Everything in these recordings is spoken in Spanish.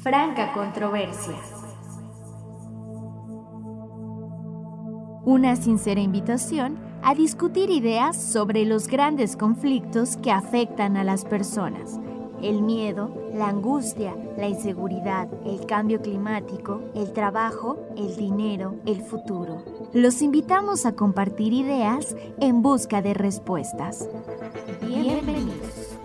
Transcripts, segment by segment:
Franca controversia. Una sincera invitación a discutir ideas sobre los grandes conflictos que afectan a las personas. El miedo, la angustia, la inseguridad, el cambio climático, el trabajo, el dinero, el futuro. Los invitamos a compartir ideas en busca de respuestas. Bienvenidos.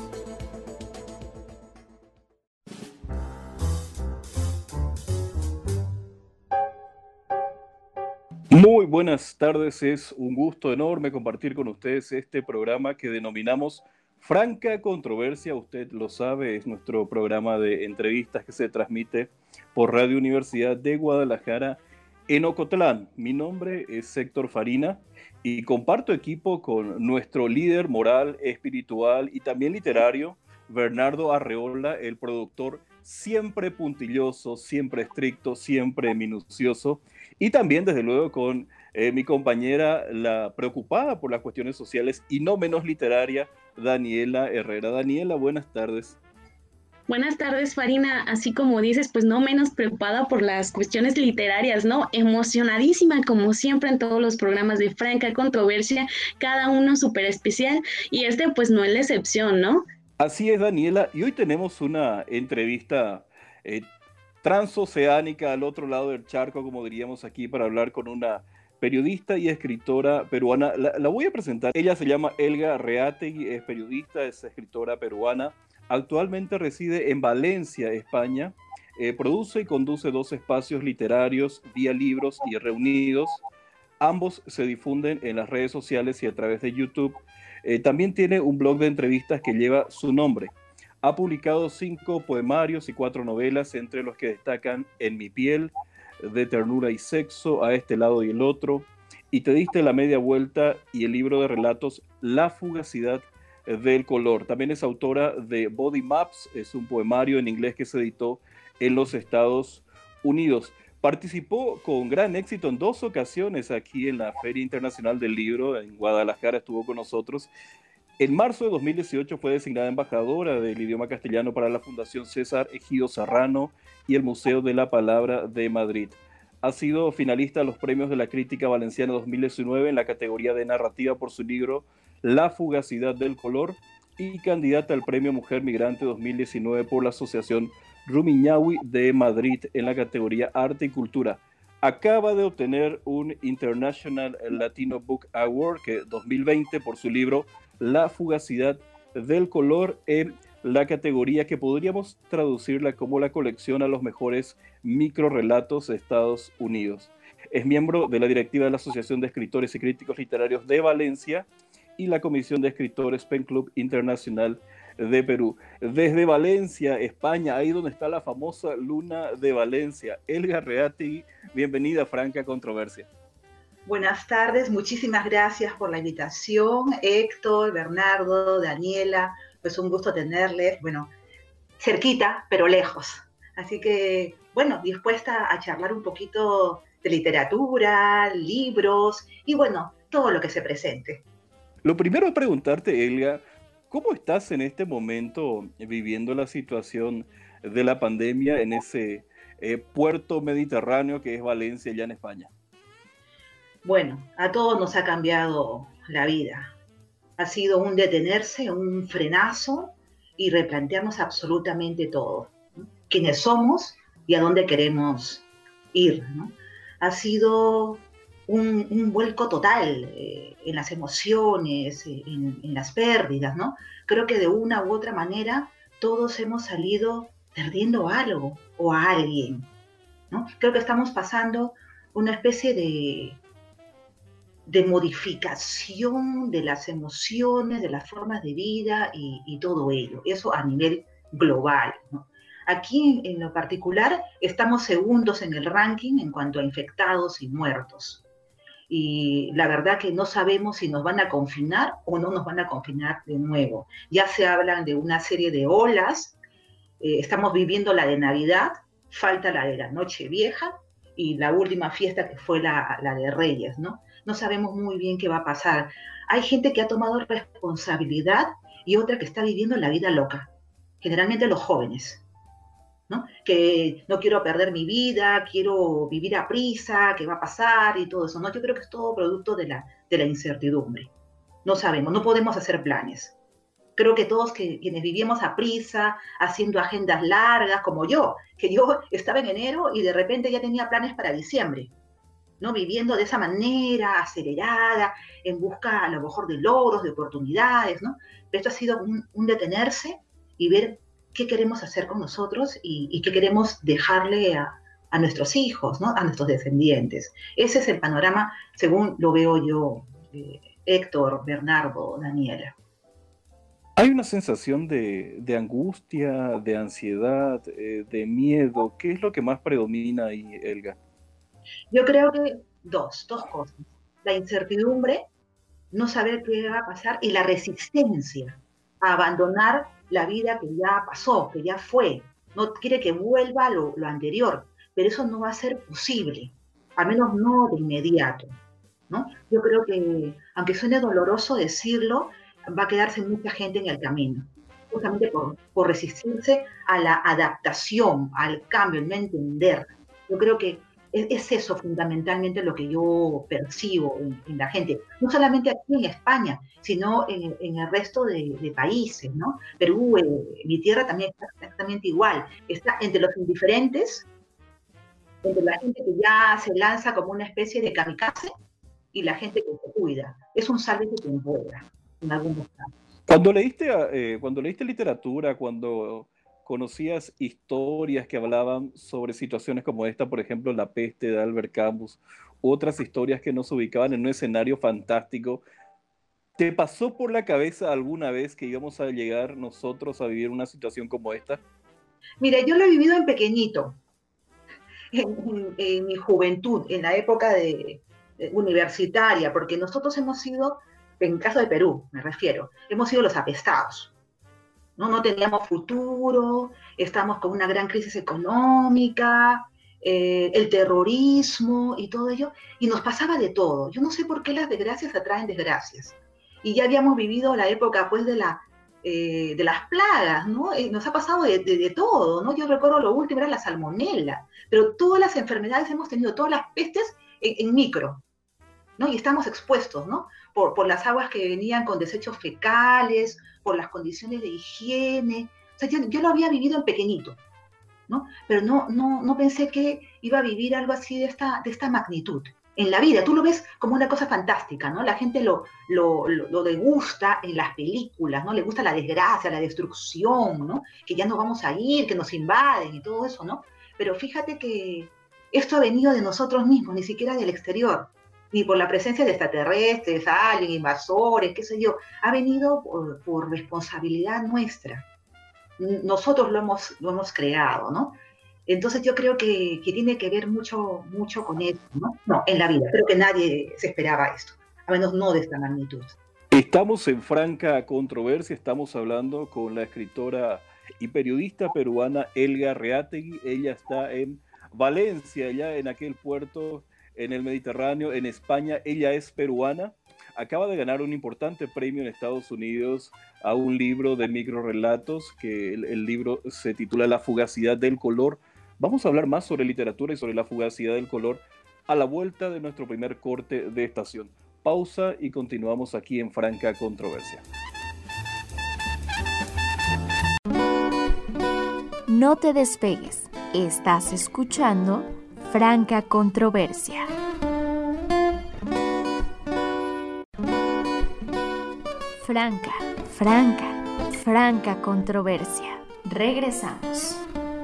Muy buenas tardes, es un gusto enorme compartir con ustedes este programa que denominamos Franca Controversia. Usted lo sabe, es nuestro programa de entrevistas que se transmite por Radio Universidad de Guadalajara en Ocotlán. Mi nombre es Héctor Farina y comparto equipo con nuestro líder moral, espiritual y también literario, Bernardo Arreola, el productor siempre puntilloso, siempre estricto, siempre minucioso, y también desde luego con mi compañera, la preocupada por las cuestiones sociales y no menos literaria, Daniela Herrera. Daniela, buenas tardes. Buenas tardes, Farina. Así como dices, pues no menos preocupada por las cuestiones literarias, ¿no? Emocionadísima, como siempre en todos los programas de Franca Controversia, cada uno súper especial, y este pues no es la excepción, ¿no? Así es, Daniela, y hoy tenemos una entrevista transoceánica al otro lado del charco, como diríamos aquí, para hablar con una periodista y escritora peruana. La voy a presentar. Ella se llama Helga Reategui, es periodista, es escritora peruana. Actualmente reside en Valencia, España. Produce y conduce 2 espacios literarios, Vía Libros y Reunidos. Ambos se difunden en las redes sociales y a través de YouTube. También tiene un blog de entrevistas que lleva su nombre. Ha publicado 5 poemarios y 4 novelas, entre los que destacan En mi piel, De ternura y sexo, A este lado y el otro, Y te diste la media vuelta, y el libro de relatos La fugacidad del color. También es autora de Body Maps, es un poemario en inglés que se editó en los Estados Unidos. Participó con gran éxito en 2 ocasiones aquí en la Feria Internacional del Libro, en Guadalajara estuvo con nosotros. En marzo de 2018 fue designada embajadora del idioma castellano para la Fundación César Ejido Serrano y el Museo de la Palabra de Madrid. Ha sido finalista de los premios de la Crítica Valenciana 2019 en la categoría de narrativa por su libro La fugacidad del color y candidata al Premio Mujer Migrante 2019 por la Asociación Rumiñahui de Madrid en la categoría Arte y Cultura. Acaba de obtener un International Latino Book Award 2020 por su libro La fugacidad del color, en la categoría que podríamos traducirla como la colección a los mejores microrelatos de Estados Unidos. Es miembro de la directiva de la Asociación de Escritores y Críticos Literarios de Valencia y la Comisión de Escritores Pen Club Internacional de Perú. Desde Valencia, España, ahí donde está la famosa Luna de Valencia, Helga Reategui, bienvenida a Franca Controversia. Buenas tardes, muchísimas gracias por la invitación, Héctor, Bernardo, Daniela, pues un gusto tenerles, bueno, cerquita, pero lejos. Así que, bueno, dispuesta a charlar un poquito de literatura, libros y, bueno, todo lo que se presente. Lo primero es preguntarte, Helga, ¿cómo estás en este momento viviendo la situación de la pandemia en ese puerto mediterráneo que es Valencia, ya en España? Bueno, a todos nos ha cambiado la vida. Ha sido un detenerse, un frenazo y replantearnos absolutamente todo, ¿no? Quiénes somos y a dónde queremos ir, ¿no? Ha sido un vuelco total en las emociones, en las pérdidas, ¿no? Creo que de una u otra manera todos hemos salido perdiendo algo o a alguien, ¿no? Creo que estamos pasando una especie de modificación de las emociones, de las formas de vida y todo ello. Eso a nivel global, ¿no? Aquí en lo particular estamos segundos en el ranking en cuanto a infectados y muertos. Y la verdad que no sabemos si nos van a confinar o no nos van a confinar de nuevo. Ya se hablan de una serie de olas, estamos viviendo la de Navidad, falta la de la Nochevieja y la última fiesta que fue la de Reyes, ¿no? No sabemos muy bien qué va a pasar. Hay gente que ha tomado responsabilidad y otra que está viviendo la vida loca, generalmente los jóvenes. ¿no? Que no quiero perder mi vida, quiero vivir a prisa, qué va a pasar y todo eso, ¿no? Yo creo que es todo producto de la incertidumbre. No sabemos, no podemos hacer planes. Creo que todos quienes vivíamos a prisa, haciendo agendas largas, como yo, que yo estaba en enero y de repente ya tenía planes para diciembre, ¿no? Viviendo de esa manera, acelerada, en busca a lo mejor de logros, de oportunidades, ¿no? Pero esto ha sido un detenerse y ver qué queremos hacer con nosotros y qué queremos dejarle a nuestros hijos, ¿no? A nuestros descendientes. Ese es el panorama, según lo veo yo, Héctor, Bernardo, Daniela. Hay una sensación de angustia, de ansiedad, de miedo. ¿Qué es lo que más predomina ahí, Elga? Yo creo que dos cosas. La incertidumbre, no saber qué va a pasar, y la resistencia a abandonar la vida que ya pasó, que ya fue. No quiere que vuelva lo anterior, pero eso no va a ser posible, al menos no de inmediato, ¿no? Yo creo que, aunque suene doloroso decirlo, va a quedarse mucha gente en el camino, justamente por resistirse a la adaptación, al cambio, el no entender. Yo creo que es eso fundamentalmente lo que yo percibo en la gente, no solamente aquí en España, sino en el resto de países, ¿no? Perú, mi tierra también está exactamente igual, está entre los indiferentes, entre la gente que ya se lanza como una especie de kamikaze y la gente que se cuida. Es un sálvese quien pueda, en algunos casos. Cuando leíste literatura, cuando conocías historias que hablaban sobre situaciones como esta, por ejemplo, La peste de Albert Camus, otras historias que nos ubicaban en un escenario fantástico, ¿te pasó por la cabeza alguna vez que íbamos a llegar nosotros a vivir una situación como esta? Mira, yo lo he vivido en pequeñito, en mi juventud, en la época universitaria, porque nosotros hemos sido, en el caso de Perú, me refiero, hemos sido los apestados. ¿No? No teníamos futuro, estamos con una gran crisis económica, el terrorismo y todo ello, y nos pasaba de todo. Yo no sé por qué las desgracias atraen desgracias. Y ya habíamos vivido la época, pues, de las plagas, ¿no? Nos ha pasado de todo, ¿no? Yo recuerdo lo último era la salmonela, pero todas las enfermedades hemos tenido, todas las pestes en micro, ¿no? Y estamos expuestos, ¿no? Por las aguas que venían con desechos fecales, por las condiciones de higiene. O sea, yo lo había vivido en pequeño, ¿no? Pero no pensé que iba a vivir algo así de esta magnitud. En la vida, tú lo ves como una cosa fantástica, ¿no? La gente lo degusta en las películas, ¿no? Le gusta la desgracia, la destrucción, ¿no? Que ya no vamos a ir, que nos invaden y todo eso, ¿no? Pero fíjate que esto ha venido de nosotros mismos, ni siquiera del exterior, ni por la presencia de extraterrestres, aliens, invasores, qué sé yo, ha venido por responsabilidad nuestra. Nosotros lo hemos creado, ¿no? Entonces yo creo que tiene que ver mucho, mucho con eso, ¿no? No, en la vida. Creo que nadie se esperaba esto, a menos no de esta magnitud. Estamos en franca controversia, estamos hablando con la escritora y periodista peruana Elga Reategui. Ella está en Valencia, ya en aquel puerto en el Mediterráneo, en España. Ella es peruana, acaba de ganar un importante premio en Estados Unidos a un libro de microrelatos, que el libro se titula La fugacidad del color. Vamos a hablar más sobre literatura y sobre la fugacidad del color a la vuelta de nuestro primer corte de estación. Pausa y continuamos aquí en Franca Controversia. No te despegues, estás escuchando Franca Controversia. Franca Controversia. Regresamos.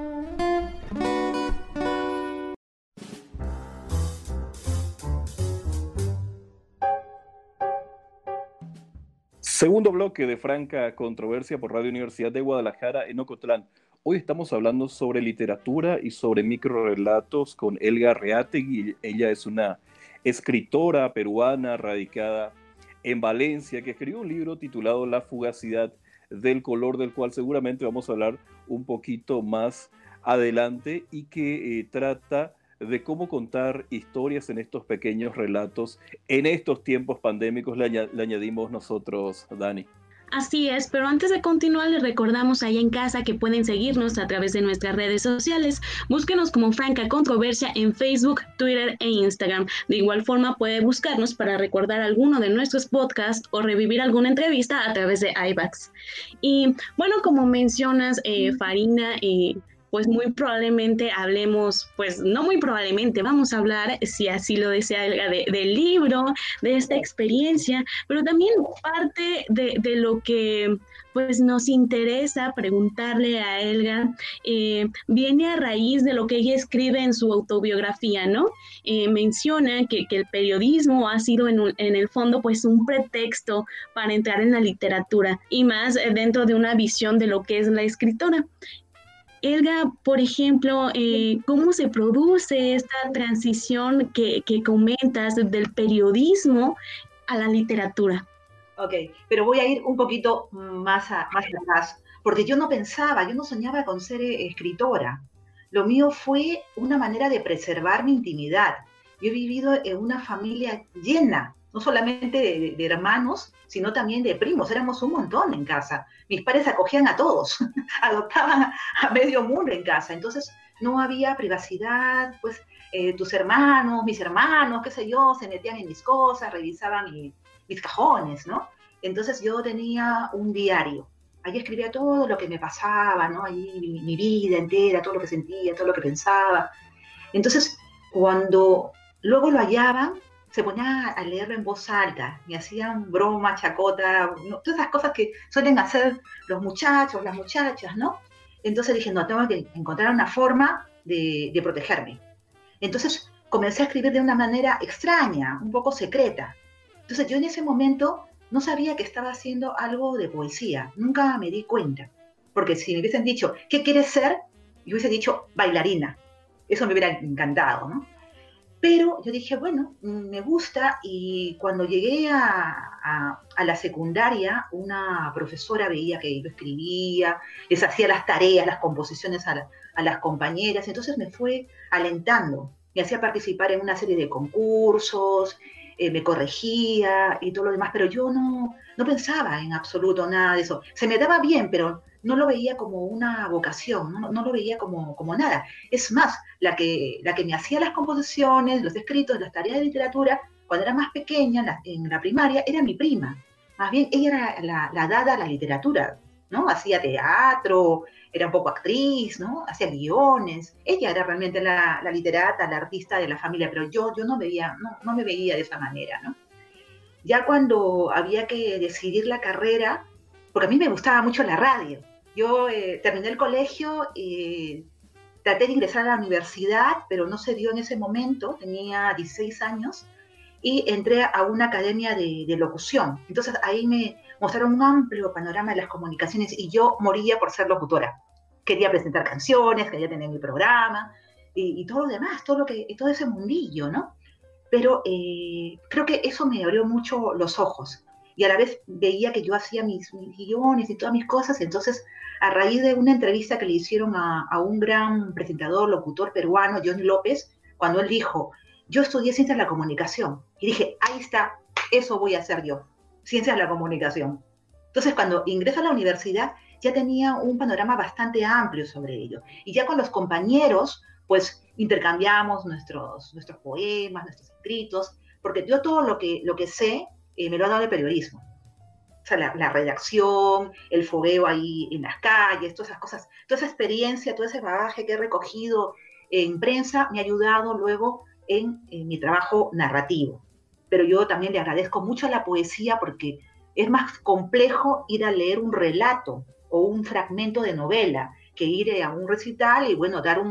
Segundo bloque de Franca Controversia por Radio Universidad de Guadalajara en Ocotlán. Hoy estamos hablando sobre literatura y sobre microrelatos con Elga Reategui. Ella es una escritora peruana radicada en Valencia que escribió un libro titulado La fugacidad del color, del cual seguramente vamos a hablar un poquito más adelante, y que trata de cómo contar historias en estos pequeños relatos en estos tiempos pandémicos, le añadimos nosotros, Dani. Así es, pero antes de continuar les recordamos allá en casa que pueden seguirnos a través de nuestras redes sociales. Búsquenos como Franca Controversia en Facebook, Twitter e Instagram. De igual forma puede buscarnos para recordar alguno de nuestros podcasts o revivir alguna entrevista a través de iVoox. Y bueno, como mencionas, Farina, pues muy probablemente hablemos, pues no muy probablemente, vamos a hablar, si así lo desea, del libro, de esta experiencia, pero también parte de lo que pues nos interesa preguntarle a Elga, viene a raíz de lo que ella escribe en su autobiografía, ¿no? Menciona que el periodismo ha sido en el fondo pues un pretexto para entrar en la literatura y más dentro de una visión de lo que es la escritora. Elga, por ejemplo, ¿cómo se produce esta transición que comentas del periodismo a la literatura? Ok, pero voy a ir un poquito más atrás, porque yo no pensaba, yo no soñaba con ser escritora. Lo mío fue una manera de preservar mi intimidad. Yo he vivido en una familia llena, no solamente de hermanos, sino también de primos. Éramos un montón en casa. Mis padres acogían a todos, adoptaban a medio mundo en casa. Entonces no había privacidad, pues tus hermanos, mis hermanos, qué sé yo, se metían en mis cosas, revisaban mis cajones, ¿no? Entonces yo tenía un diario. Ahí escribía todo lo que me pasaba, ¿no? Ahí mi vida entera, todo lo que sentía, todo lo que pensaba. Entonces, cuando luego lo hallaban, se ponía a leerlo en voz alta, me hacían broma, chacota, ¿no? Todas esas cosas que suelen hacer los muchachos, las muchachas, ¿no? Entonces dije, no, tengo que encontrar una forma de protegerme. Entonces comencé a escribir de una manera extraña, un poco secreta. Entonces yo en ese momento no sabía que estaba haciendo algo de poesía, nunca me di cuenta, porque si me hubiesen dicho, ¿qué quieres ser? Yo hubiese dicho bailarina, eso me hubiera encantado, ¿no? Pero yo dije, bueno, me gusta y cuando llegué a la secundaria, una profesora veía que yo escribía, les hacía las tareas, las composiciones a las compañeras, entonces me fue alentando, me hacía participar en una serie de concursos, me corregía y todo lo demás, pero yo no pensaba en absoluto nada de eso. Se me daba bien, pero no lo veía como una vocación, no lo veía como nada. Es más, la que me hacía las composiciones, los escritos, las tareas de literatura, cuando era más pequeña, en la primaria, era mi prima. Más bien, ella era la dada a la literatura, ¿no? Hacía teatro, era un poco actriz, ¿no? Hacía guiones. Ella era realmente la literata, la artista de la familia, pero yo no me veía de esa manera, ¿no? Ya cuando había que decidir la carrera, porque a mí me gustaba mucho la radio. Yo terminé el colegio y traté de ingresar a la universidad, pero no se dio en ese momento, tenía 16 años, y entré a una academia de locución. Entonces ahí me mostraron un amplio panorama de las comunicaciones y yo moría por ser locutora. Quería presentar canciones, quería tener mi programa y todo lo demás, todo ese mundillo, ¿no? Pero creo que eso me abrió mucho los ojos y a la vez veía que yo hacía mis guiones y todas mis cosas, entonces a raíz de una entrevista que le hicieron a un gran presentador, locutor peruano, Johnny López, cuando él dijo, yo estudié ciencias de la comunicación, y dije, ahí está, eso voy a hacer yo, ciencias de la comunicación. Entonces cuando ingreso a la universidad ya tenía un panorama bastante amplio sobre ello, y ya con los compañeros, pues intercambiamos nuestros poemas, nuestros escritos, porque yo todo lo que sé me lo ha dado el periodismo. O sea, la redacción, el fogueo ahí en las calles, todas esas cosas, toda esa experiencia, todo ese bagaje que he recogido en prensa me ha ayudado luego en mi trabajo narrativo. Pero yo también le agradezco mucho a la poesía porque es más complejo ir a leer un relato o un fragmento de novela que ir a un recital y, bueno, dar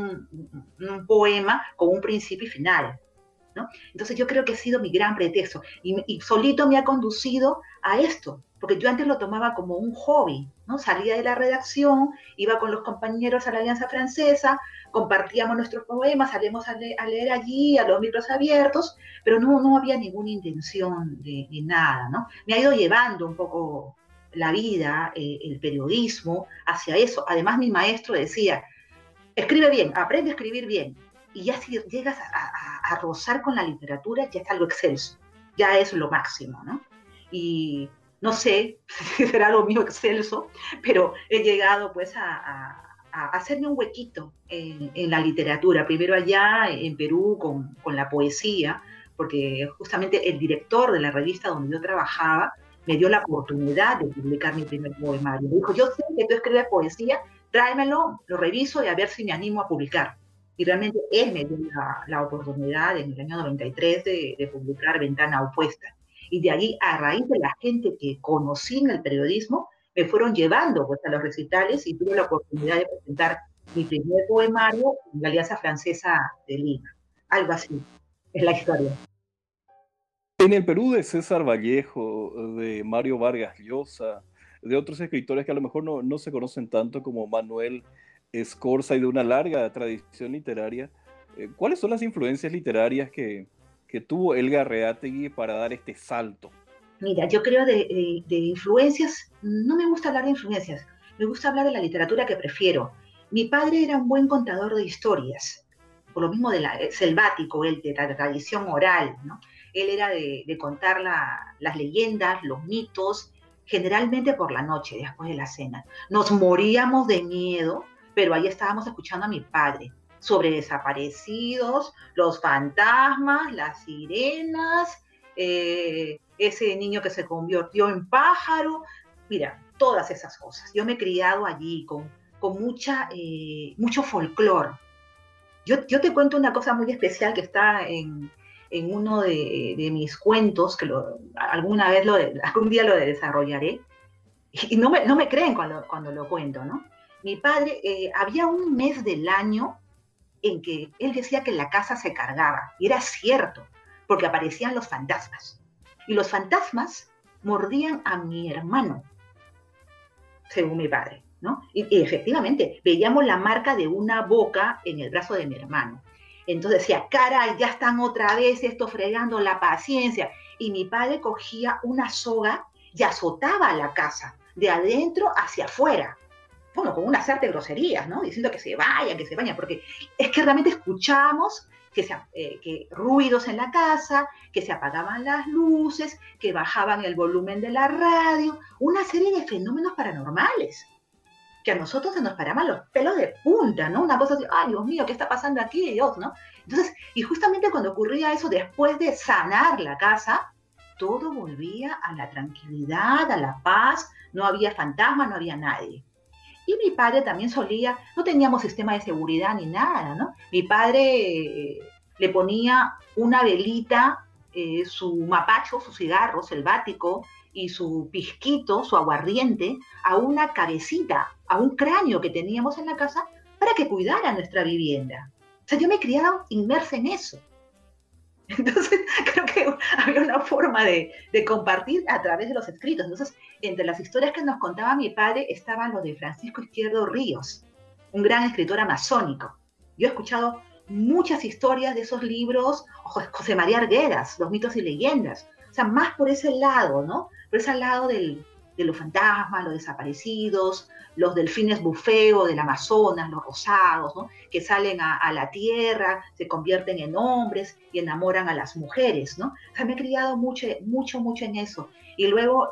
un poema con un principio y final, ¿no? Entonces yo creo que ha sido mi gran pretexto y solito me ha conducido a esto, porque yo antes lo tomaba como un hobby, ¿no? Salía de la redacción, iba con los compañeros a la Alianza Francesa, compartíamos nuestros poemas, salíamos a leer allí, a los micros abiertos, pero no había ninguna intención de nada, ¿no? Me ha ido llevando un poco la vida, el periodismo, hacia eso. Además, mi maestro decía, escribe bien, aprende a escribir bien, y ya si llegas a rozar con la literatura, ya es algo excelso, ya es lo máximo, ¿no? Y no sé si será lo mío excelso, pero he llegado pues a hacerme un huequito en la literatura, primero allá en Perú con la poesía, porque justamente el director de la revista donde yo trabajaba me dio la oportunidad de publicar mi primer poemario. Me dijo, yo sé que tú escribes poesía, tráemelo, lo reviso y a ver si me animo a publicar. Y realmente él me dio la oportunidad en el año 93 de publicar Ventana Opuesta. Y de ahí, a raíz de la gente que conocí en el periodismo, me fueron llevando pues, a los recitales y tuve la oportunidad de presentar mi primer poemario en la Alianza Francesa de Lima. Algo así es la historia. En el Perú de César Vallejo, de Mario Vargas Llosa, de otros escritores que a lo mejor no se conocen tanto como Manuel Escorza y de una larga tradición literaria, ¿cuáles son las influencias literarias que tuvo Elga Arreategui para dar este salto? Mira, yo creo de influencias, no me gusta hablar de influencias, me gusta hablar de la literatura que prefiero. Mi padre era un buen contador de historias, por lo mismo selvático, él de la tradición oral, ¿no? Él era de contar las leyendas, los mitos, generalmente por la noche, después de la cena. Nos moríamos de miedo, pero ahí estábamos escuchando a mi padre sobre desaparecidos, los fantasmas, las sirenas, ese niño que se convirtió en pájaro, mira, todas esas cosas. Yo me he criado allí con mucho folclore. Yo te cuento una cosa muy especial que está en uno de mis cuentos, que algún día lo desarrollaré, y no me creen cuando lo cuento, ¿no? Mi padre, había un mes del año en que él decía que la casa se cargaba, y era cierto, porque aparecían los fantasmas. Y los fantasmas mordían a mi hermano, según mi padre, ¿no? Y efectivamente, veíamos la marca de una boca en el brazo de mi hermano. Entonces decía, caray, ya están otra vez esto fregando la paciencia. Y mi padre cogía una soga y azotaba la casa, de adentro hacia afuera. Bueno, con una sarta de groserías, ¿no? Diciendo que se vayan, porque es que realmente escuchábamos que ruidos en la casa, que se apagaban las luces, que bajaban el volumen de la radio, una serie de fenómenos paranormales, que a nosotros se nos paraban los pelos de punta, ¿no? Una cosa así, ay, Dios mío, ¿qué está pasando aquí, Dios, no? Entonces, y justamente cuando ocurría eso, después de sanar la casa, todo volvía a la tranquilidad, a la paz, no había fantasma, no había nadie. Y mi padre también no teníamos sistema de seguridad ni nada, ¿no? Mi padre le ponía una velita, su mapacho, su cigarro selvático y su pisquito, su aguardiente, a una cabecita, a un cráneo que teníamos en la casa para que cuidara nuestra vivienda. O sea, yo me he criado inmersa en eso. Entonces, creo que había una forma de compartir a través de los escritos. Entonces, entre las historias que nos contaba mi padre estaba lo de Francisco Izquierdo Ríos, un gran escritor amazónico. Yo he escuchado muchas historias de esos libros, José María Arguedas, Los mitos y leyendas. O sea, más por ese lado, ¿no? Por ese lado de los fantasmas, los desaparecidos, los delfines bufeo del Amazonas, los rosados, ¿no? Que salen a la tierra, se convierten en hombres y enamoran a las mujeres, ¿no? O sea, me he criado mucho en eso. Y luego,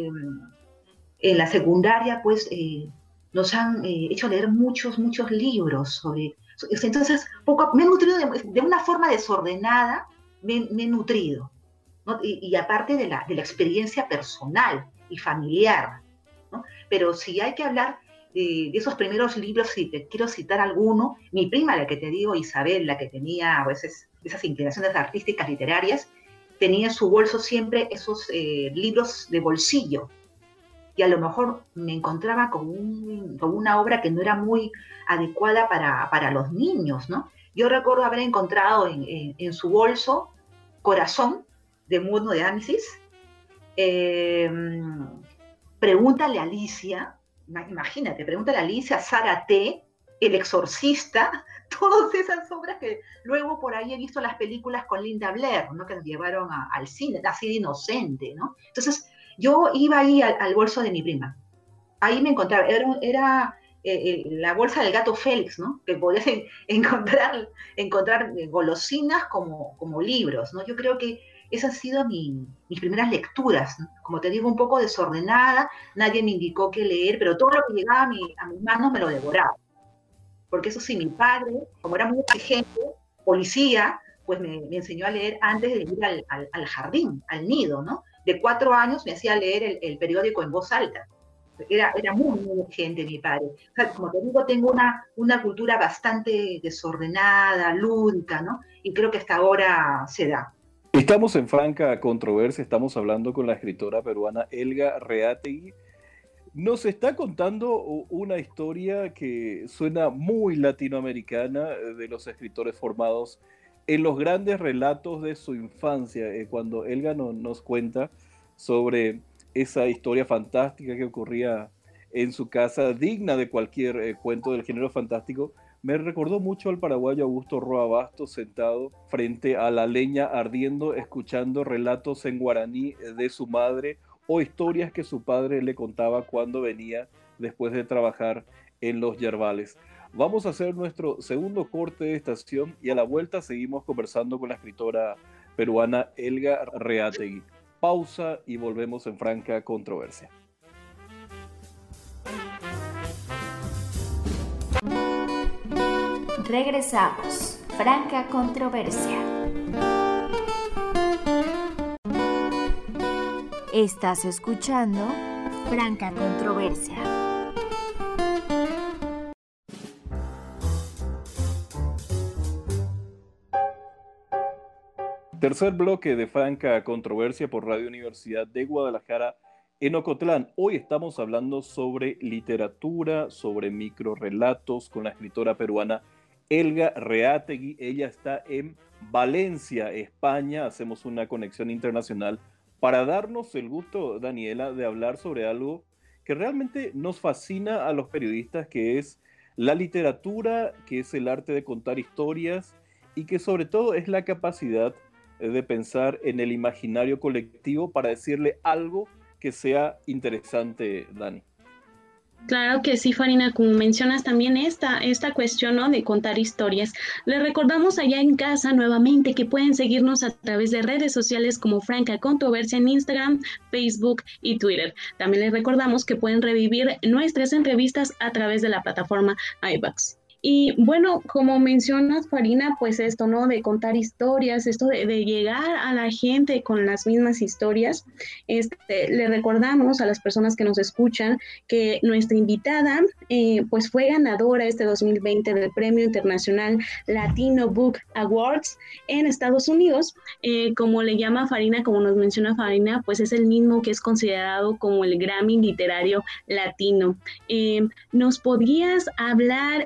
en la secundaria, pues, nos han hecho leer muchos libros sobre... Entonces, me he nutrido de una forma desordenada, me he nutrido, ¿no? Y aparte de la experiencia personal y familiar, ¿no? Pero si hay que hablar de esos primeros libros, si te quiero citar alguno, mi prima, la que te digo, Isabel, la que tenía a veces esas inclinaciones artísticas literarias, tenía en su bolso siempre esos libros de bolsillo, y a lo mejor me encontraba con una obra que no era muy adecuada para los niños, ¿no? Yo recuerdo haber encontrado en su bolso Corazón, de Mundo de Amisis, Pregúntale a Alicia, imagínate, Pregúntale a Alicia, Zárate, El Exorcista, todas esas obras que luego por ahí he visto las películas con Linda Blair, ¿no? Que nos llevaron al cine, así de inocente, ¿no? Entonces, yo iba ahí al bolso de mi prima. Ahí me encontraba, era la bolsa del gato Félix, ¿no? Que podías encontrar golosinas como libros, ¿no? Yo creo que Esas han sido mis primeras lecturas, ¿no? Como te digo, un poco desordenada, nadie me indicó qué leer, pero todo lo que llegaba a mis manos me lo devoraba. Porque eso sí, mi padre, como era muy exigente, policía, pues me enseñó a leer antes de ir al jardín, al nido, ¿no? De 4 años me hacía leer el periódico en voz alta. Era muy, muy exigente mi padre. O sea, como te digo, tengo una cultura bastante desordenada, lúdica, ¿no? Y creo que hasta ahora se da. Estamos en franca controversia, estamos hablando con la escritora peruana Elga Reategui. Nos está contando una historia que suena muy latinoamericana de los escritores formados en los grandes relatos de su infancia. Cuando Elga nos cuenta sobre esa historia fantástica que ocurría en su casa, digna de cualquier cuento del género fantástico, me recordó mucho al paraguayo Augusto Roa Bastos sentado frente a la leña ardiendo, escuchando relatos en guaraní de su madre o historias que su padre le contaba cuando venía después de trabajar en los yerbales. Vamos a hacer nuestro segundo corte de estación y a la vuelta seguimos conversando con la escritora peruana Elga Reategui. Pausa y volvemos en franca controversia. Regresamos. Franca controversia. Estás escuchando Franca controversia. Tercer bloque de Franca Controversia por Radio Universidad de Guadalajara en Ocotlán. Hoy estamos hablando sobre literatura, sobre microrrelatos con la escritora peruana Elga Reategui. Ella está en Valencia, España. Hacemos una conexión internacional para darnos el gusto, Daniela, de hablar sobre algo que realmente nos fascina a los periodistas, que es la literatura, que es el arte de contar historias y que sobre todo es la capacidad de pensar en el imaginario colectivo para decirle algo que sea interesante, Dani. Claro que sí, Farina, como mencionas también esta cuestión, ¿no?, de contar historias. Les recordamos allá en casa nuevamente que pueden seguirnos a través de redes sociales como Franca Controversia en Instagram, Facebook y Twitter. También les recordamos que pueden revivir nuestras entrevistas a través de la plataforma iVoox. Y bueno, como mencionas, Farina, pues esto, ¿no?, de contar historias, esto de llegar a la gente con las mismas historias. Le recordamos a las personas que nos escuchan que nuestra invitada pues fue ganadora este 2020 del Premio Internacional Latino Book Awards en Estados Unidos. Como le llama Farina, como nos menciona Farina, pues es el mismo que es considerado como el Grammy literario latino. ¿Nos podrías hablar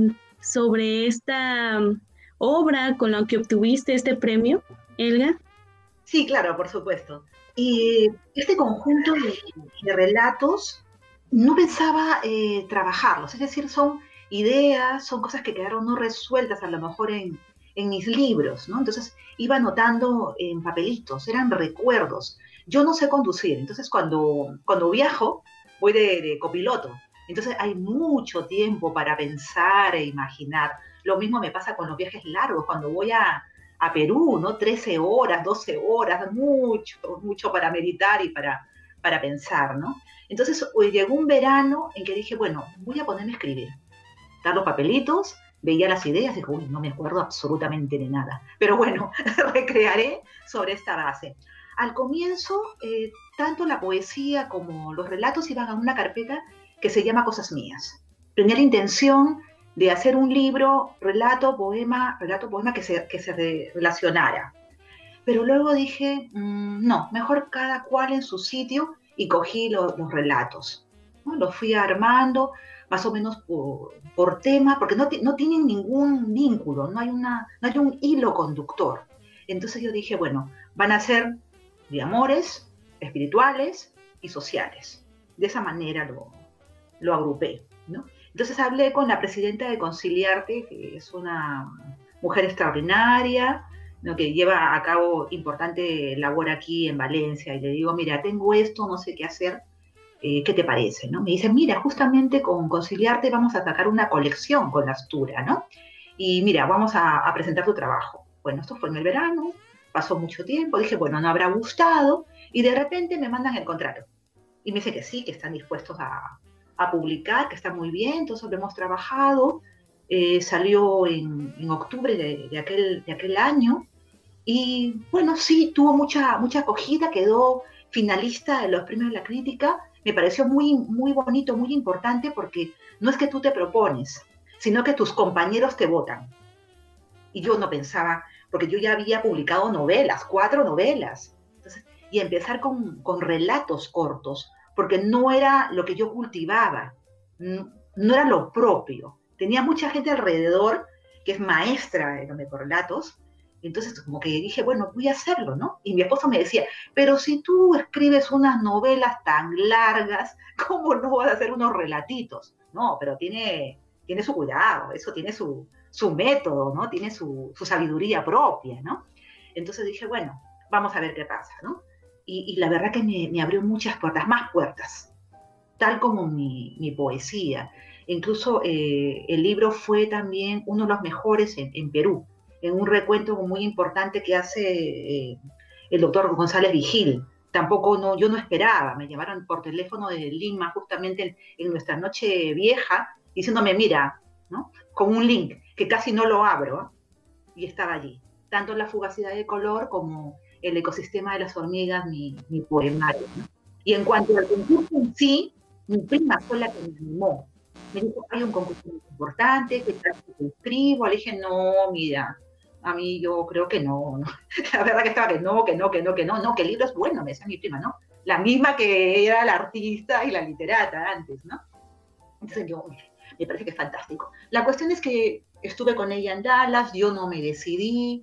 sobre esta obra con la que obtuviste este premio, Elga? Sí, claro, por supuesto. Y este conjunto de relatos no pensaba trabajarlos, es decir, son ideas, son cosas que quedaron no resueltas a lo mejor en mis libros, ¿no? Entonces iba anotando en papelitos, eran recuerdos. Yo no sé conducir, entonces cuando viajo voy de copiloto. Entonces hay mucho tiempo para pensar e imaginar. Lo mismo me pasa con los viajes largos, cuando voy a Perú, ¿no? 13 horas, 12 horas, mucho para meditar y para pensar, ¿no? Entonces llegó un verano en que dije, bueno, voy a ponerme a escribir. Dar los papelitos, veía las ideas, y dije, uy, no me acuerdo absolutamente de nada. Pero bueno, recrearé sobre esta base. Al comienzo, tanto la poesía como los relatos iban a una carpeta que se llama Cosas Mías. Tenía la intención de hacer un libro, relato, poema que se relacionara. Pero luego dije, no, mejor cada cual en su sitio, y cogí los relatos, ¿no? Los fui armando más o menos por tema, porque no tienen ningún vínculo, no hay un hilo conductor. Entonces yo dije, bueno, van a ser de amores, espirituales y sociales. De esa manera lo agrupé, ¿no? Entonces hablé con la presidenta de Conciliarte, que es una mujer extraordinaria, ¿no?, que lleva a cabo importante labor aquí en Valencia, y le digo, mira, tengo esto, no sé qué hacer, ¿qué te parece?, ¿no? Me dice, mira, justamente con Conciliarte vamos a sacar una colección con Astura, ¿no? Y mira, vamos a presentar tu trabajo. Bueno, esto fue en el verano, Pasó mucho tiempo, dije, bueno, no habrá gustado, y de repente me mandan el contrato. Y me dice que sí, que están dispuestos a publicar, que está muy bien, todo eso lo hemos trabajado. Salió en octubre de aquel año, y bueno, sí, tuvo mucha acogida, quedó finalista de los premios de la crítica. Me pareció muy bonito, muy importante, porque no es que tú te propones, sino que tus compañeros te votan. Y yo no pensaba, porque yo ya había publicado novelas, 4 novelas. Entonces, y empezar con relatos cortos, porque no era lo que yo cultivaba, no era lo propio. Tenía mucha gente alrededor que es maestra de los relatos, entonces como que dije, bueno, voy a hacerlo, ¿no? Y mi esposo me decía, pero si tú escribes unas novelas tan largas, ¿cómo no vas a hacer unos relatitos? No, pero tiene su cuidado, eso tiene su método, ¿no? Tiene su sabiduría propia, ¿no? Entonces dije, bueno, vamos a ver qué pasa, ¿no? Y la verdad que me abrió muchas puertas, más puertas, tal como mi poesía. Incluso el libro fue también uno de los mejores en Perú, en un recuento muy importante que hace el doctor González Vigil. Tampoco yo no esperaba, me llamaron por teléfono de Lima justamente en nuestra noche vieja, diciéndome, mira, ¿no? Con un link que casi no lo abro, ¿eh? Y estaba allí. Tanto la fugacidad de color como el ecosistema de las hormigas, mi poemario, ¿no? Y en cuanto al concurso en sí, mi prima fue la que me animó. Me dijo, hay un concurso muy importante, ¿qué tal si te inscribo? Le dije, no, mira, a mí yo creo que no, no. La verdad que estaba que no, que el libro es bueno, me decía mi prima, ¿no? La misma que era la artista y la literata antes, ¿no? Entonces yo, me parece que es fantástico. La cuestión es que estuve con ella en Dallas, yo no me decidí,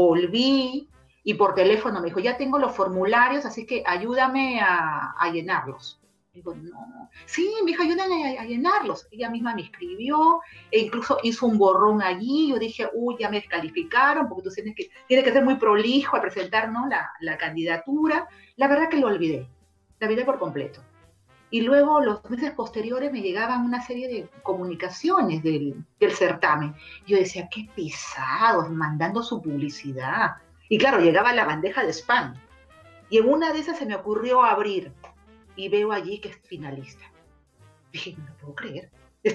volví y por teléfono me dijo, ya tengo los formularios, así que ayúdame a llenarlos. Digo, no. Sí, me dijo, ayúdame a llenarlos. Ella misma me escribió e incluso hizo un borrón allí. Yo dije, uy, ya me descalificaron porque tú tienes que ser muy prolijo al presentar, ¿no? la candidatura. La verdad que lo olvidé. La olvidé por completo. Y luego los meses posteriores me llegaban una serie de comunicaciones del certamen. Yo decía, qué pesados, mandando su publicidad. Y claro, llegaba la bandeja de spam. Y en una de esas se me ocurrió abrir y veo allí que es finalista. Dije, no lo puedo creer.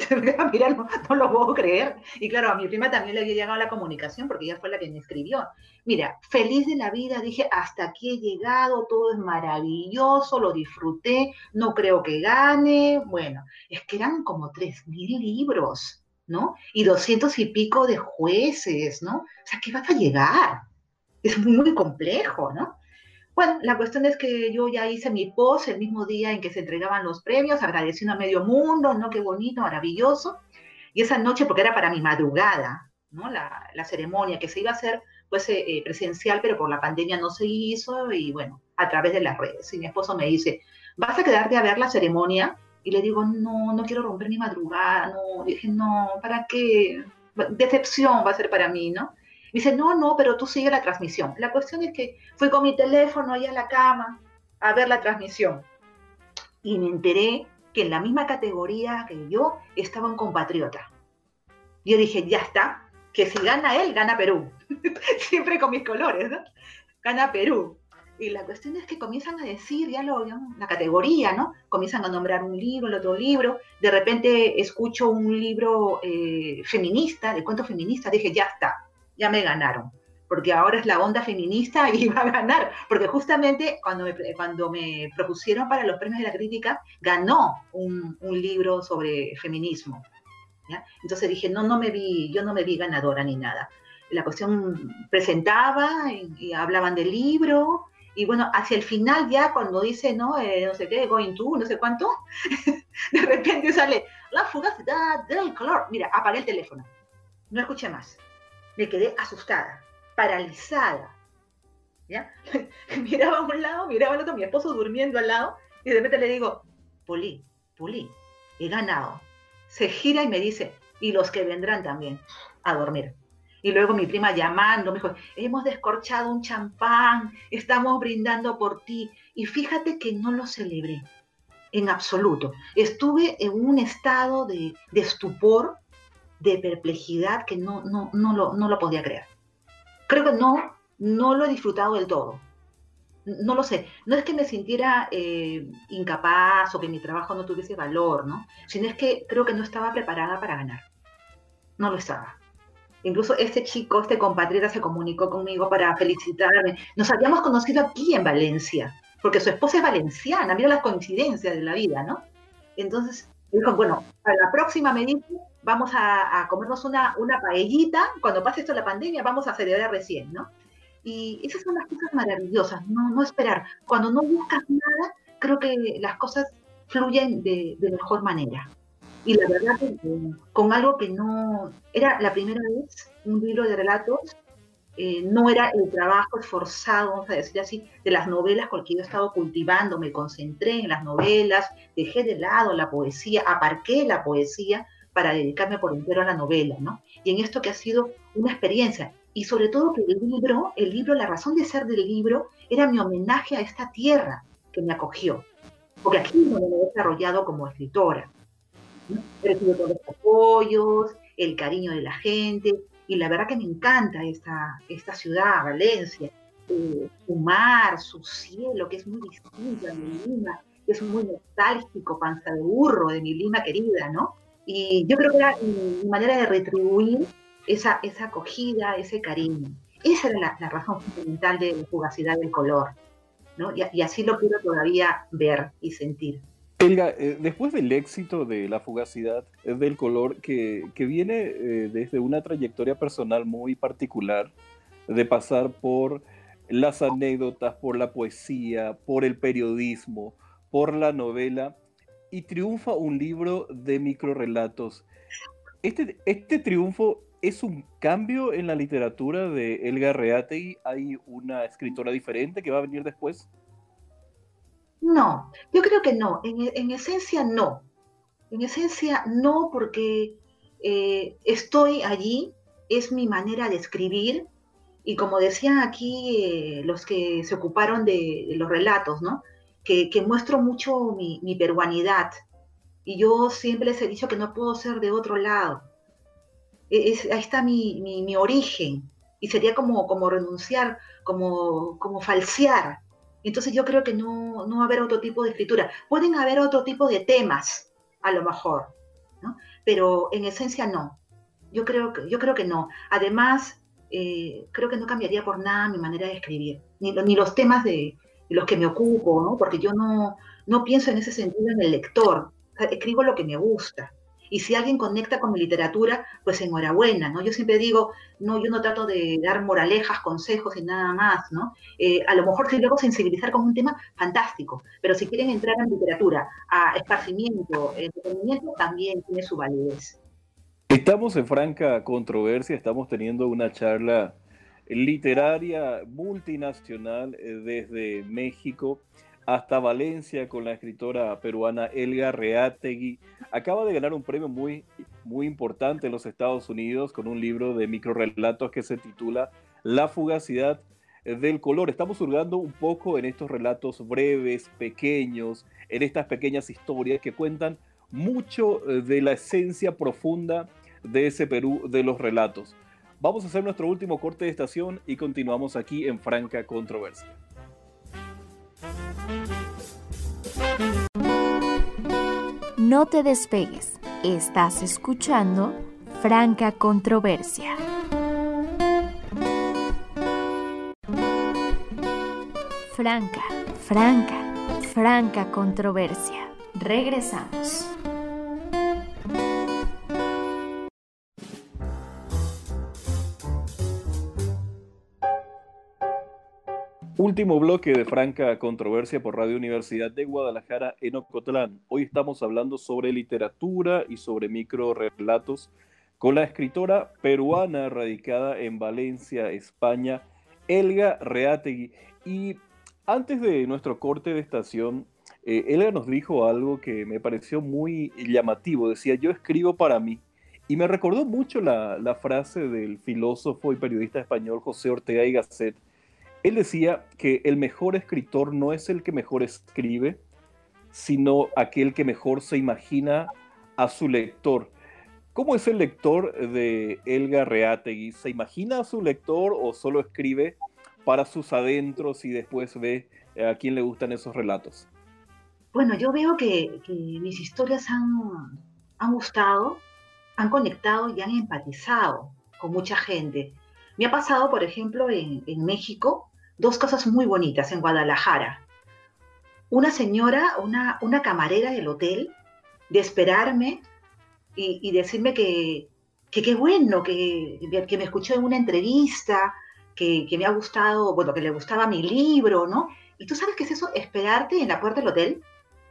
Mira, no lo puedo creer. Y claro, a mi prima también le había llegado la comunicación porque ella fue la que me escribió. Mira, feliz de la vida, dije, hasta aquí he llegado, todo es maravilloso, lo disfruté, no creo que gane. Bueno, es que eran como 3.000 libros, ¿no? Y 200 y pico de jueces, ¿no? O sea, ¿qué vas a llegar? Es muy complejo, ¿no? Bueno, la cuestión es que yo ya hice mi post el mismo día en que se entregaban los premios, agradeciendo a medio mundo, ¿no? Qué bonito, maravilloso. Y esa noche, porque era para mi madrugada, ¿no? La ceremonia que se iba a hacer, pues presencial, pero por la pandemia no se hizo, y bueno, a través de las redes. Y mi esposo me dice, ¿vas a quedarte a ver la ceremonia? Y le digo, no, no quiero romper mi madrugada, no. Y dije, no, ¿para qué? Decepción va a ser para mí, ¿no? Me dice, no, no, pero tú sigue la transmisión. La cuestión es que fui con mi teléfono ahí a la cama a ver la transmisión y me enteré que en la misma categoría que yo estaba un compatriota. Yo dije, ya está, que si gana él, gana Perú. Siempre con mis colores, ¿no? Gana Perú. Y la cuestión es que comienzan a decir, la categoría, ¿no? Comienzan a nombrar un libro, el otro libro. De repente escucho un libro feminista, de cuentos feministas. Dije, ya está, ya me ganaron, porque ahora es la onda feminista y va a ganar, porque justamente cuando me propusieron para los premios de la crítica, ganó un libro sobre feminismo, ¿ya? Entonces dije, yo no me vi ganadora ni nada. La cuestión presentaba y hablaban del libro, y bueno, hacia el final ya cuando dice, no sé qué, going to, no sé cuánto, de repente sale, la fugacidad del color. Mira, apagué el teléfono, no escuché más. Me quedé asustada, paralizada, ¿ya? Miraba a un lado, miraba al otro, mi esposo durmiendo al lado, y de repente le digo, Poli, he ganado. Se gira y me dice, y los que vendrán también a dormir. Y luego mi prima llamando, me dijo, hemos descorchado un champán, estamos brindando por ti. Y fíjate que no lo celebré, en absoluto. Estuve en un estado de estupor, de perplejidad que no lo podía creer. Creo que no no lo he disfrutado del todo. No lo sé, no es que me sintiera incapaz o que mi trabajo no tuviese valor, ¿no? Sino es que creo que no estaba preparada para ganar, no lo estaba. Incluso este chico, este compatriota se comunicó conmigo para felicitarme. Nos habíamos conocido aquí en Valencia, porque su esposa es valenciana, mira las coincidencias de la vida, ¿no? Entonces, dijo, bueno, para la próxima me dice, vamos a comernos una paellita, cuando pase esto la pandemia, vamos a celebrar recién, ¿no? Y esas son las cosas maravillosas, no esperar. Cuando no buscas nada, creo que las cosas fluyen de mejor manera. Y la verdad que con algo que no era la primera vez, un libro de relatos, no era el trabajo esforzado, vamos a decir así, de las novelas con que yo he estado cultivando, me concentré en las novelas, dejé de lado la poesía, aparqué la poesía para dedicarme por entero a la novela, ¿no? Y en esto que ha sido una experiencia, y sobre todo que el libro, la razón de ser del libro era mi homenaje a esta tierra que me acogió, porque aquí no me he desarrollado como escritora, ¿no? He recibido todos los apoyos, el cariño de la gente, y la verdad que me encanta esta ciudad, Valencia, su mar, su cielo, que es muy distinto a mi Lima, que es muy nostálgico, panza de burro de mi Lima querida, ¿no? Y yo creo que era mi manera de retribuir esa acogida, ese cariño. Esa era la razón fundamental de la fugacidad del color, ¿no? Y así lo quiero todavía ver y sentir. Elga, después del éxito de La fugacidad del color, que viene desde una trayectoria personal muy particular, de pasar por las anécdotas, por la poesía, por el periodismo, por la novela, y triunfa un libro de microrelatos. Este triunfo es un cambio en la literatura de Elga Reategui. ¿Hay una escritora diferente que va a venir después? No, yo creo que no. En esencia, no. En esencia, no, porque estoy allí, es mi manera de escribir, y como decían aquí los que se ocuparon de los relatos, ¿no? Que muestro mucho mi peruanidad, y yo siempre les he dicho que no puedo ser de otro lado. Ahí está mi origen, y sería como renunciar, como falsear. Entonces yo creo que no va a haber otro tipo de escritura. Pueden haber otro tipo de temas, a lo mejor, ¿no? Pero en esencia no. Yo creo que no. Además, creo que no cambiaría por nada mi manera de escribir, ni los temas de los que me ocupo, ¿no? Porque yo no pienso en ese sentido en el lector. O sea, escribo lo que me gusta. Y si alguien conecta con mi literatura, pues enhorabuena, ¿no? Yo siempre digo, no, yo no trato de dar moralejas, consejos y nada más, ¿no? A lo mejor si luego sensibilizar con un tema, fantástico, pero si quieren entrar en literatura, a esparcimiento, entretenimiento, también tiene su validez. Estamos en franca controversia, estamos teniendo una charla literaria multinacional desde México hasta Valencia con la escritora peruana Elga Reategui. Acaba de ganar un premio muy importante en los Estados Unidos con un libro de microrelatos que se titula La fugacidad del color. Estamos hurgando un poco en estos relatos breves, pequeños, en estas pequeñas historias que cuentan mucho de la esencia profunda de ese Perú de los relatos. Vamos a hacer nuestro último corte de estación y continuamos aquí en Franca Controversia. No te despegues, estás escuchando Franca Controversia. Franca Controversia. Regresamos. Último bloque de Franca Controversia por Radio Universidad de Guadalajara en Ocotlán. Hoy estamos hablando sobre literatura y sobre microrelatos con la escritora peruana radicada en Valencia, España, Elga Reategui. Y antes de nuestro corte de estación, Elga nos dijo algo que me pareció muy llamativo. Decía, yo escribo para mí. Y me recordó mucho la frase del filósofo y periodista español José Ortega y Gasset. Él decía que el mejor escritor no es el que mejor escribe, sino aquel que mejor se imagina a su lector. ¿Cómo es el lector de Elga Reategui? ¿Se imagina a su lector o solo escribe para sus adentros y después ve a quién le gustan esos relatos? Bueno, yo veo que mis historias han gustado, han conectado y han empatizado con mucha gente. Me ha pasado, por ejemplo, en México, dos cosas muy bonitas en Guadalajara. Una señora, una camarera del hotel, de esperarme y decirme que qué bueno, que me escuchó en una entrevista, que me ha gustado, bueno, que le gustaba mi libro, ¿no? Y tú sabes qué es eso, esperarte en la puerta del hotel,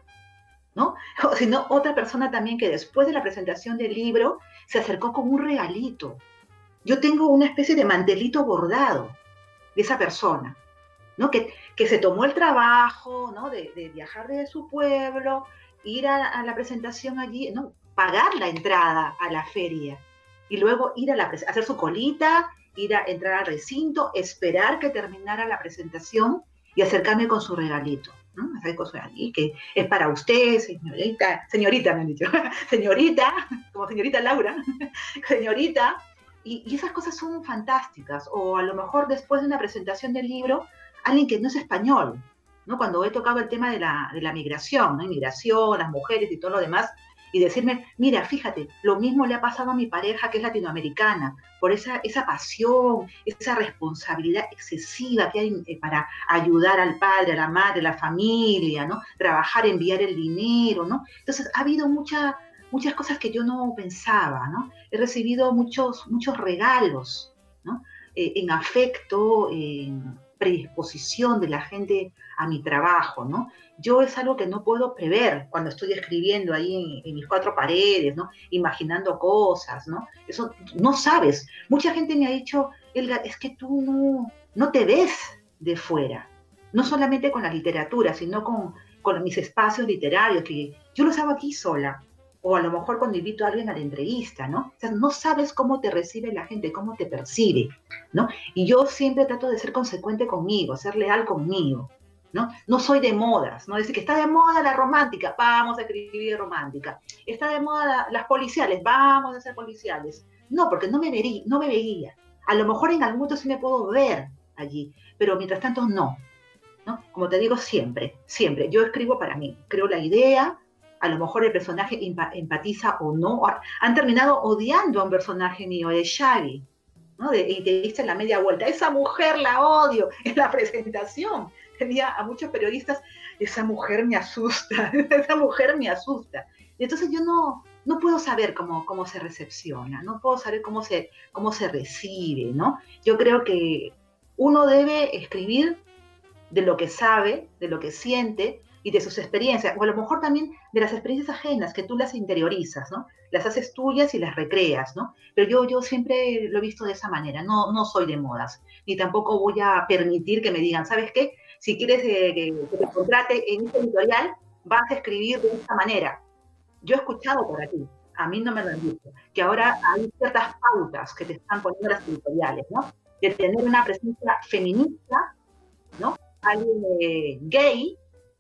¿no? O si no, otra persona también que después de la presentación del libro se acercó con un regalito. Yo tengo una especie de mantelito bordado de esa persona, ¿no? Que se tomó el trabajo, ¿no? De viajar desde su pueblo, ir a la presentación allí, ¿no? Pagar la entrada a la feria y luego ir a hacer su colita, ir a entrar al recinto, esperar que terminara la presentación y acercarme con su regalito, ¿no? Que es para usted, señorita me han dicho, señorita, como señorita Laura, señorita, y esas cosas son fantásticas. O a lo mejor después de una presentación del libro, alguien que no es español, ¿no? Cuando he tocado el tema de la migración, ¿no? Inmigración, las mujeres y todo lo demás, y decirme, mira, fíjate, lo mismo le ha pasado a mi pareja que es latinoamericana, por esa pasión, esa responsabilidad excesiva que hay para ayudar al padre, a la madre, a la familia, ¿no? Trabajar, enviar el dinero, ¿no? Entonces, ha habido muchas cosas que yo no pensaba, ¿no? He recibido muchos regalos, ¿no? En afecto, en predisposición de la gente a mi trabajo, ¿no? Yo es algo que no puedo prever cuando estoy escribiendo ahí en mis cuatro paredes, ¿no? Imaginando cosas, ¿no? Eso no sabes. Mucha gente me ha dicho, Elga, es que tú no te ves de fuera, no solamente con la literatura, sino con mis espacios literarios, que yo los hago aquí sola, o a lo mejor cuando invito a alguien a la entrevista, ¿no? O sea, no sabes cómo te recibe la gente, cómo te percibe, ¿no? Y yo siempre trato de ser consecuente conmigo, ser leal conmigo, ¿no? No soy de modas, ¿no? Decir que está de moda la romántica, vamos a escribir romántica. Está de moda las policiales, vamos a hacer policiales. No, porque no me veía. A lo mejor en algún momento sí me puedo ver allí, pero mientras tanto no, ¿no? Como te digo, siempre. Yo escribo para mí, creo la idea. A lo mejor el personaje empatiza o no. Han terminado odiando a un personaje mío, de Shaggy, ¿no? Y te diste la media vuelta. Esa mujer la odio. En la presentación tenía a muchos periodistas, esa mujer me asusta, esa mujer me asusta. Y entonces yo no puedo saber cómo se recepciona, no puedo saber cómo se recibe, ¿no? Yo creo que uno debe escribir de lo que sabe, de lo que siente, y de sus experiencias, o a lo mejor también de las experiencias ajenas, que tú las interiorizas, ¿no? Las haces tuyas y las recreas, ¿no? Pero yo siempre lo he visto de esa manera, no soy de modas, ni tampoco voy a permitir que me digan, ¿sabes qué? Si quieres que te contrate en este editorial, vas a escribir de esta manera. Yo he escuchado por aquí, a mí no me lo han dicho, que ahora hay ciertas pautas que te están poniendo las editoriales, ¿no? De tener una presencia feminista, ¿no? Alguien gay,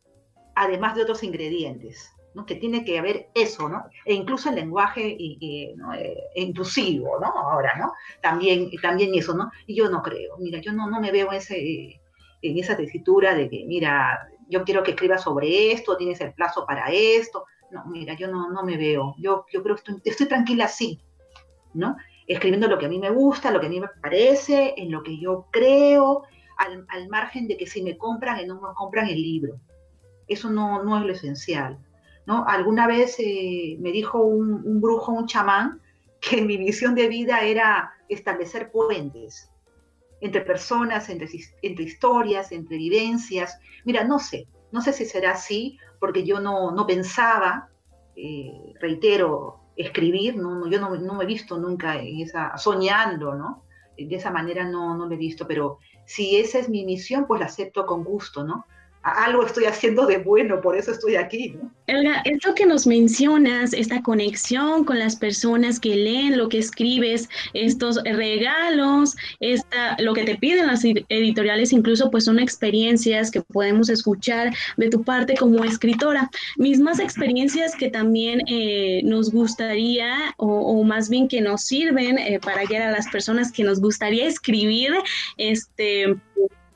además de otros ingredientes, ¿no? Que tiene que haber eso, ¿no? E incluso el lenguaje ¿no? inclusivo, ¿no? Ahora, ¿no? También eso, ¿no? Y yo no creo, mira, yo no me veo en esa tesitura de que, mira, yo quiero que escribas sobre esto, tienes el plazo para esto. No, mira, yo no me veo. Yo creo que estoy tranquila así, ¿no? Escribiendo lo que a mí me gusta, lo que a mí me parece, en lo que yo creo, al margen de que si me compran o no me compran el libro. Eso no es lo esencial, ¿no? Alguna vez me dijo un brujo, un chamán, que mi misión de vida era establecer puentes entre personas, entre historias, entre vivencias. Mira, no sé si será así, porque yo no pensaba, reitero, escribir, yo no me he visto nunca soñando, ¿no? De esa manera no lo he visto, pero si esa es mi misión, pues la acepto con gusto, ¿no? Algo estoy haciendo de bueno, por eso estoy aquí, ¿no? Elga, esto que nos mencionas, esta conexión con las personas que leen lo que escribes, estos regalos, lo que te piden las editoriales, incluso pues son experiencias que podemos escuchar de tu parte como escritora. Mismas experiencias que también nos gustaría, o más bien que nos sirven para guiar a las personas que nos gustaría escribir,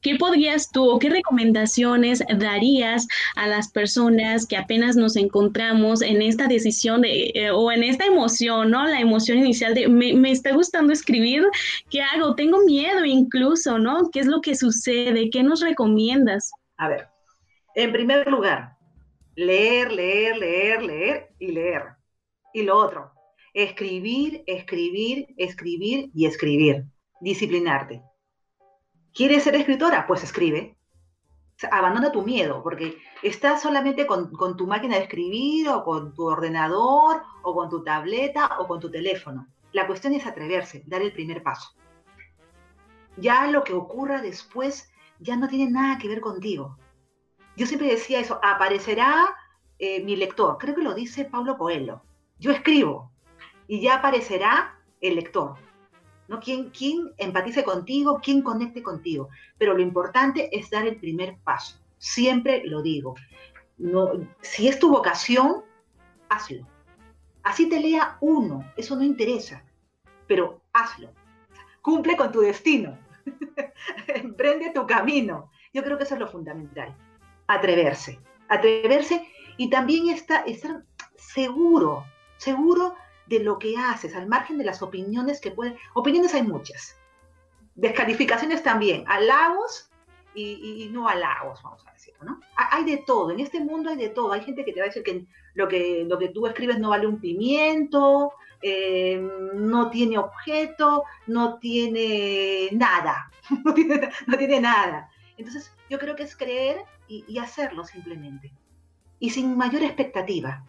¿qué podrías tú o qué recomendaciones darías a las personas que apenas nos encontramos en esta decisión o en esta emoción, ¿no? La emoción inicial de me está gustando escribir, ¿qué hago? Tengo miedo incluso, ¿no? ¿Qué es lo que sucede? ¿Qué nos recomiendas? A ver, en primer lugar, leer, leer, leer, leer y leer. Y lo otro, escribir, escribir, escribir y escribir. Disciplinarte. ¿Quieres ser escritora? Pues escribe. O sea, abandona tu miedo, porque estás solamente con tu máquina de escribir o con tu ordenador o con tu tableta o con tu teléfono. La cuestión es atreverse, dar el primer paso. Ya lo que ocurra después ya no tiene nada que ver contigo. Yo siempre decía eso, aparecerá mi lector, creo que lo dice Paulo Coelho. Yo escribo y ya aparecerá el lector, ¿no? ¿Quién empatice contigo, quién conecte contigo? Pero lo importante es dar el primer paso. Siempre lo digo. No, si es tu vocación, hazlo. Así te lea uno, eso no interesa, pero hazlo. Cumple con tu destino. Emprende tu camino. Yo creo que eso es lo fundamental. Atreverse. Atreverse y también estar seguro de lo que haces, al margen de las opiniones que pueden... Opiniones hay muchas. Descalificaciones también. Halagos y no halagos, vamos a decirlo, ¿no? Hay de todo. En este mundo hay de todo. Hay gente que te va a decir que lo que tú escribes no vale un pimiento, no tiene objeto, no tiene nada. no tiene nada. Entonces, yo creo que es creer y hacerlo simplemente. Y sin mayor expectativa.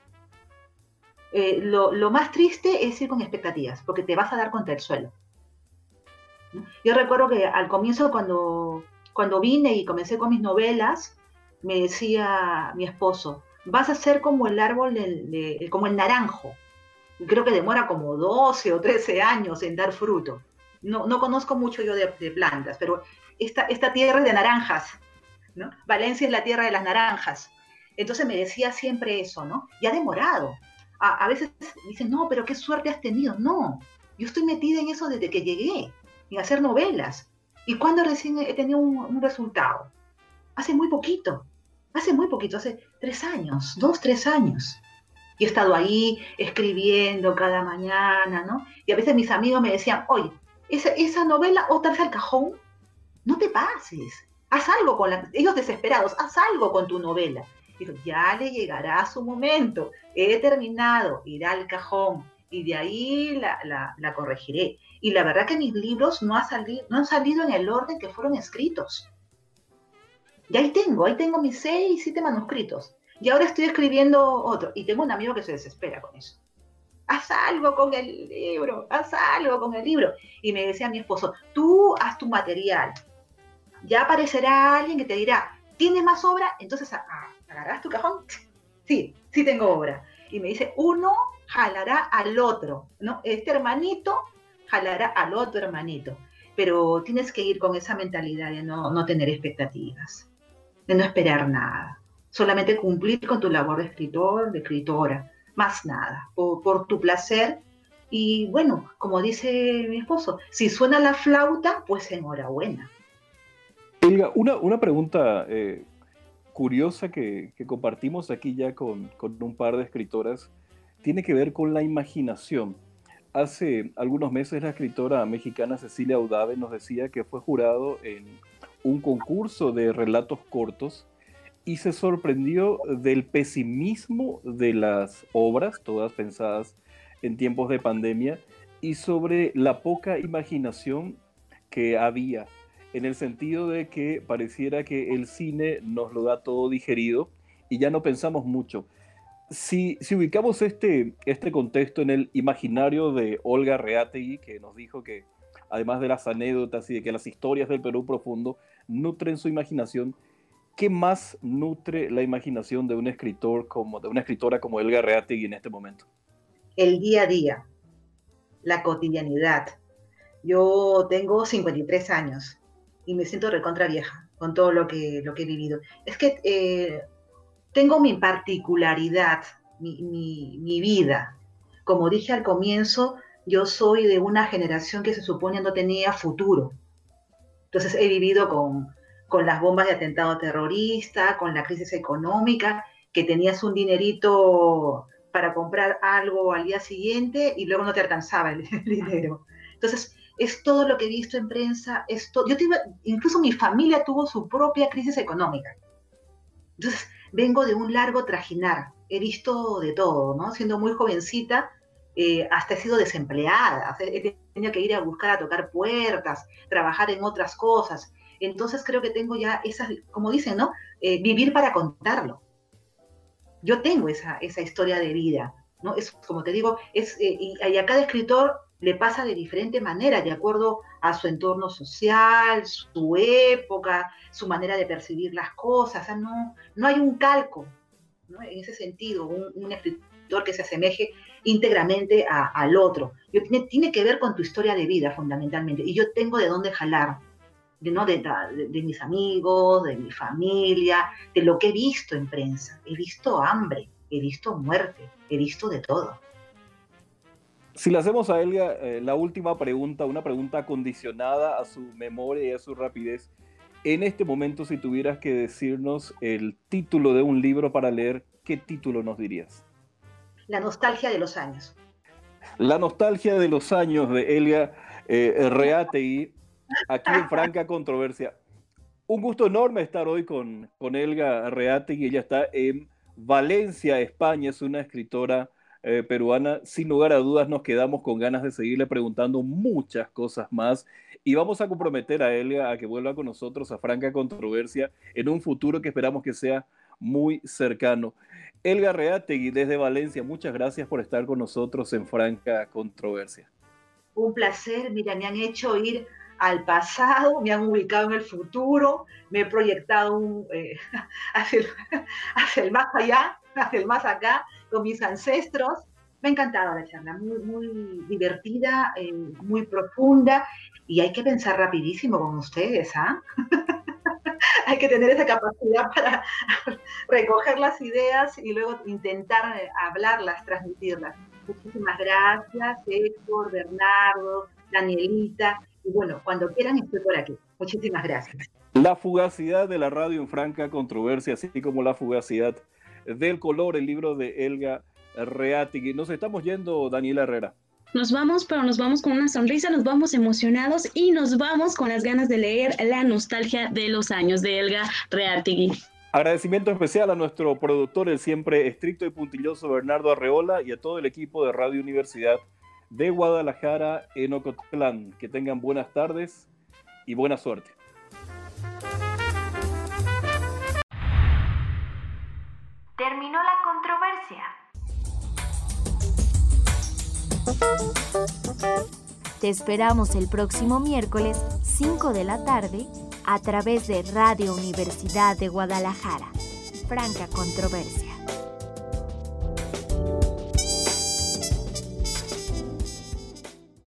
Lo más triste es ir con expectativas, porque te vas a dar contra el suelo. ¿No? Yo recuerdo que al comienzo, cuando vine y comencé con mis novelas, me decía mi esposo, vas a ser como el árbol, como el naranjo. Y creo que demora como 12 o 13 años en dar fruto. No conozco mucho yo de plantas, pero esta tierra es de naranjas, ¿no? Valencia es la tierra de las naranjas. Entonces me decía siempre eso, ¿no? Y ha demorado. A veces dicen, no, pero qué suerte has tenido. No, yo estoy metida en eso desde que llegué, en hacer novelas. ¿Y cuándo recién he tenido un resultado? Hace muy poquito, hace 3 años, 2, 3 años. Y he estado ahí escribiendo cada mañana, ¿no? Y a veces mis amigos me decían, oye, esa novela otra vez al cajón, no te pases, haz algo ellos desesperados, haz algo con tu novela. Dijo, ya le llegará su momento, he terminado, irá al cajón y de ahí la corregiré. Y la verdad que mis libros no han salido en el orden que fueron escritos. Y ahí tengo mis 6, 7 manuscritos. Y ahora estoy escribiendo otro. Y tengo un amigo que se desespera con eso. Haz algo con el libro, haz algo con el libro. Y me decía mi esposo, tú haz tu material. Ya aparecerá alguien que te dirá, ¿tienes más obra? Entonces agarrás tu cajón. Sí tengo obra. Y me dice, uno jalará al otro, ¿no? Este hermanito jalará al otro hermanito. Pero tienes que ir con esa mentalidad de no tener expectativas, de no esperar nada. Solamente cumplir con tu labor de escritor, de escritora, más nada, por tu placer. Y bueno, como dice mi esposo, si suena la flauta, pues enhorabuena. Elga, una pregunta curiosa que compartimos aquí ya con un par de escritoras, tiene que ver con la imaginación. Hace algunos meses la escritora mexicana Cecilia Audave nos decía que fue jurado en un concurso de relatos cortos y se sorprendió del pesimismo de las obras, todas pensadas en tiempos de pandemia, y sobre la poca imaginación que había, en el sentido de que pareciera que el cine nos lo da todo digerido y ya no pensamos mucho. Si ubicamos este contexto en el imaginario de Olga Reátegui, que nos dijo que además de las anécdotas y de que las historias del Perú profundo nutren su imaginación, ¿qué más nutre la imaginación de un escritor de una escritora como Olga Reátegui en este momento? El día a día, la cotidianidad. Yo tengo 53 años y me siento recontra vieja con todo lo que he vivido. Es que tengo mi particularidad, mi vida. Como dije al comienzo, yo soy de una generación que se supone no tenía futuro. Entonces he vivido con las bombas de atentado terrorista, con la crisis económica, que tenías un dinerito para comprar algo al día siguiente y luego no te alcanzaba el dinero. Entonces, es todo lo que he visto en prensa. Incluso mi familia tuvo su propia crisis económica. Entonces, vengo de un largo trajinar. He visto de todo, ¿no? Siendo muy jovencita, hasta he sido desempleada. He tenido que ir a buscar a tocar puertas, trabajar en otras cosas. Entonces, creo que tengo ya esas, como dicen, ¿no? Vivir para contarlo. Yo tengo esa historia de vida, ¿no? Es, como te digo, y a cada escritor le pasa de diferente manera, de acuerdo a su entorno social, su época, su manera de percibir las cosas. O sea, no hay un calco, ¿no? En ese sentido, un escritor que se asemeje íntegramente al otro. Tiene que ver con tu historia de vida, fundamentalmente, y yo tengo de dónde jalar. De mis amigos, de mi familia, de lo que he visto en prensa. He visto hambre, he visto muerte, he visto de todo. Si le hacemos a Elga la última pregunta, una pregunta condicionada a su memoria y a su rapidez, en este momento, si tuvieras que decirnos el título de un libro para leer, ¿qué título nos dirías? La nostalgia de los años. La nostalgia de los años de Elga Reategui, aquí en Franca Controversia. Un gusto enorme estar hoy con Elga Reategui. Ella está en Valencia, España. Es una escritora peruana. Sin lugar a dudas nos quedamos con ganas de seguirle preguntando muchas cosas más. Y vamos a comprometer a Elga a que vuelva con nosotros a Franca Controversia en un futuro que esperamos que sea muy cercano. Elga Reategui, desde Valencia, muchas gracias por estar con nosotros en Franca Controversia. Un placer. Mira, me han hecho ir al pasado, me han ubicado en el futuro, me he proyectado hacia el más allá, hacia el más acá, con mis ancestros. Me ha encantado la charla, muy, muy divertida, muy profunda, y hay que pensar rapidísimo con ustedes, ¿ah? Hay que tener esa capacidad para recoger las ideas y luego intentar hablarlas, transmitirlas. Muchísimas gracias, Héctor, Bernardo, Danielita. Y bueno, cuando quieran estoy por aquí. Muchísimas gracias. La fugacidad de la radio en Franca Controversia, así como la fugacidad del color, el libro de Elga Reategui. Nos estamos yendo, Daniela Herrera. Nos vamos, pero nos vamos con una sonrisa, nos vamos emocionados y nos vamos con las ganas de leer La nostalgia de los años de Elga Reategui. Agradecimiento especial a nuestro productor, el siempre estricto y puntilloso Bernardo Arreola, y a todo el equipo de Radio Universidad de Guadalajara en Ocotlán. Que tengan buenas tardes y buena suerte. Terminó la controversia. Te esperamos el próximo miércoles, 5 de la tarde, a través de Radio Universidad de Guadalajara. Franca Controversia.